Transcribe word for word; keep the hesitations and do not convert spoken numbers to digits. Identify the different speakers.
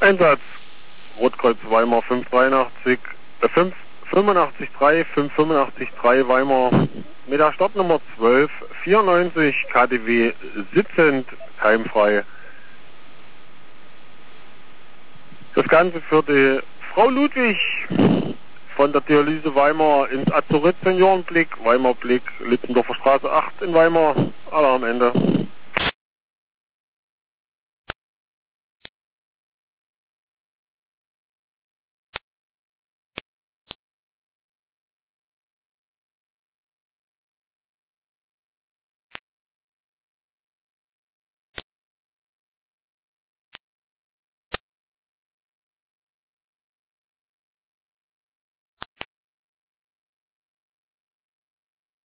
Speaker 1: Einsatz. Rotkreuz Weimar fünf dreiundachtzig, äh, fünf fünfundachtzig drei, fünf fünfundachtzig drei Weimar mit der Startnummer zwölf vierundneunzig K D W sitzend, keimfrei. Das Ganze für die Frau Ludwig von der Dialyse Weimar ins Azurit Seniorenblick, Weimar Blick, Litzendorfer Straße acht in Weimar, Alarm Ende.